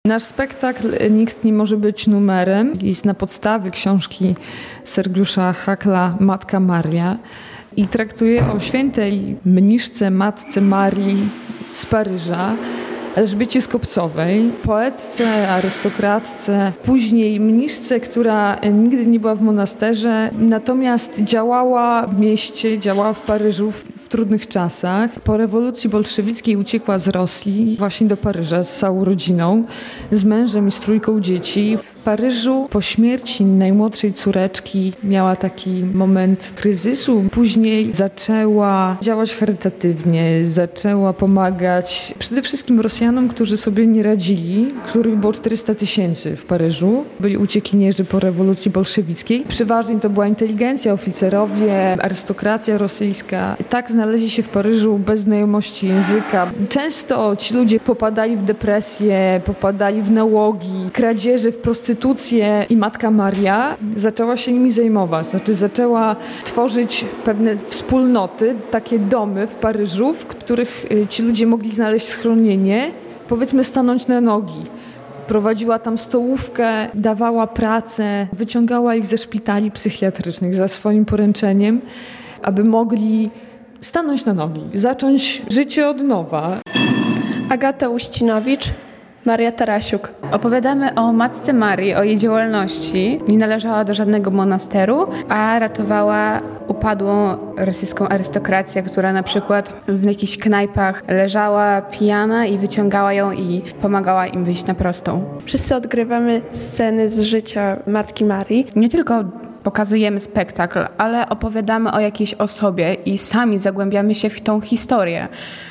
Nasz spektakl Nikt nie może być numerem jest na podstawie książki Sergiusza Hackla Matka Maria i traktuje o świętej mniszce Matce Marii z Paryża, Elżbiecie Skopcowej, poetce, arystokratce, później mniszce, która nigdy nie była w monasterze, natomiast działała w mieście, działała w Paryżu w trudnych czasach. Po rewolucji bolszewickiej uciekła z Rosji właśnie do Paryża z całą rodziną, z mężem i z trójką dzieci. W Paryżu po śmierci najmłodszej córeczki miała taki moment kryzysu. Później zaczęła działać charytatywnie, zaczęła pomagać przede wszystkim Rosjanom, którzy sobie nie radzili, których było 400 000 w Paryżu. Byli uciekinierzy po rewolucji bolszewickiej. Przeważnie to była inteligencja, oficerowie, arystokracja rosyjska. Tak znaleźli się w Paryżu bez znajomości języka. Często ci ludzie popadali w depresję, popadali w nałogi, kradzieże, w prostytucję i Matka Maria zaczęła się nimi zajmować. Znaczy zaczęła tworzyć pewne wspólnoty, takie domy w Paryżu, w których ci ludzie mogli znaleźć schronienie, powiedzmy stanąć na nogi. Prowadziła tam stołówkę, dawała pracę, wyciągała ich ze szpitali psychiatrycznych za swoim poręczeniem, aby mogli stanąć na nogi, zacząć życie od nowa. Agata Uścinowicz, Maria Tarasiuk. Opowiadamy o Matce Marii, o jej działalności. Nie należała do żadnego monasteru, a ratowała upadłą rosyjską arystokrację, która na przykład w jakichś knajpach leżała pijana i wyciągała ją i pomagała im wyjść na prostą. Wszyscy odgrywamy sceny z życia Matki Marii. Nie tylko pokazujemy spektakl, ale opowiadamy o jakiejś osobie i sami zagłębiamy się w tą historię.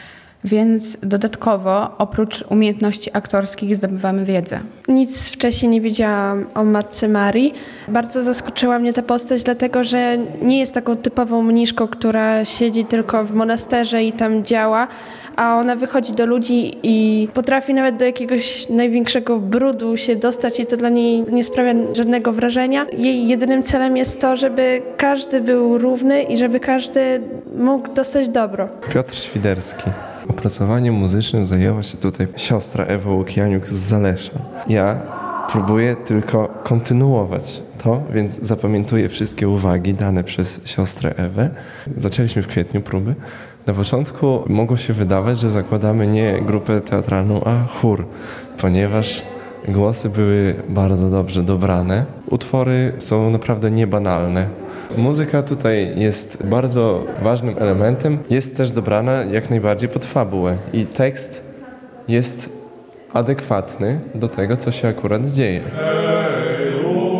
Więc dodatkowo, oprócz umiejętności aktorskich, zdobywamy wiedzę. Nic wcześniej nie wiedziałam o Matce Marii. Bardzo zaskoczyła mnie ta postać, dlatego że nie jest taką typową mniszką, która siedzi tylko w monasterze i tam działa, a ona wychodzi do ludzi i potrafi nawet do jakiegoś największego brudu się dostać i to dla niej nie sprawia żadnego wrażenia. Jej jedynym celem jest to, żeby każdy był równy i żeby każdy mógł dostać dobro. Piotr Świderski. Opracowaniem muzycznym zajęła się tutaj siostra Ewa Łukianiuk z Zalesza. Ja próbuję tylko kontynuować to, więc zapamiętuję wszystkie uwagi dane przez siostrę Ewę. Zaczęliśmy w kwietniu próby. Na początku mogło się wydawać, że zakładamy nie grupę teatralną, a chór, ponieważ głosy były bardzo dobrze dobrane. Utwory są naprawdę niebanalne. Muzyka tutaj jest bardzo ważnym elementem. Jest też dobrana jak najbardziej pod fabułę i tekst jest adekwatny do tego, co się akurat dzieje. Hej,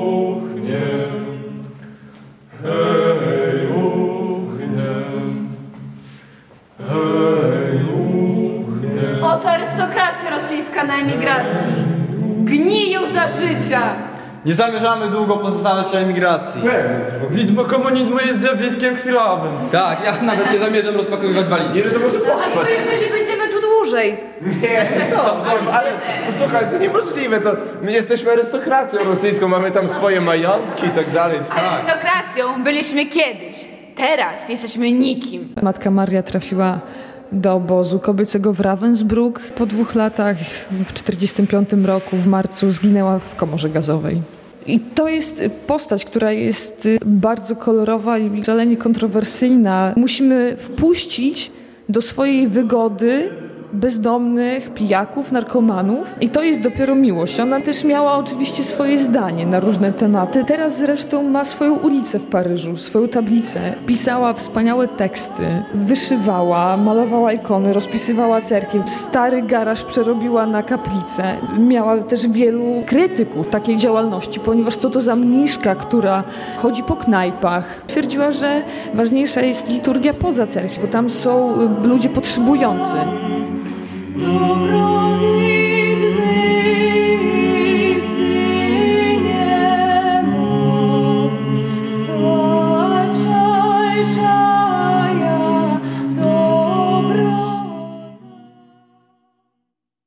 uchniem, hej, uchniem, hej, uchniem. Oto arystokracja rosyjska na emigracji. Gniją za życia. Nie zamierzamy długo pozostawać na emigracji. Widmo komunizmu jest zjawiskiem chwilowym. Tak, ja nawet nie zamierzam rozpakowywać walizki. Ile to może A co jeżeli będziemy tu dłużej? Nie, ale słuchaj, to niemożliwe, to my jesteśmy arystokracją rosyjską, mamy tam swoje majątki i tak dalej. Arystokracją byliśmy kiedyś. Teraz jesteśmy nikim. Matka Maria trafiła do obozu kobiecego w Ravensbrück. Po 2 latach, w 1945 roku, w marcu, zginęła w komorze gazowej. I to jest postać, która jest bardzo kolorowa i szalenie kontrowersyjna. Musimy wpuścić do swojej wygody bezdomnych, pijaków, narkomanów i to jest dopiero miłość. Ona też miała oczywiście swoje zdanie na różne tematy. Teraz zresztą ma swoją ulicę w Paryżu, swoją tablicę. Pisała wspaniałe teksty, wyszywała, malowała ikony, rozpisywała cerkiew. Stary garaż przerobiła na kaplicę. Miała też wielu krytyków takiej działalności, ponieważ co to za mniszka, która chodzi po knajpach. Twierdziła, że ważniejsza jest liturgia poza cerkwią, bo tam są ludzie potrzebujący. Dobro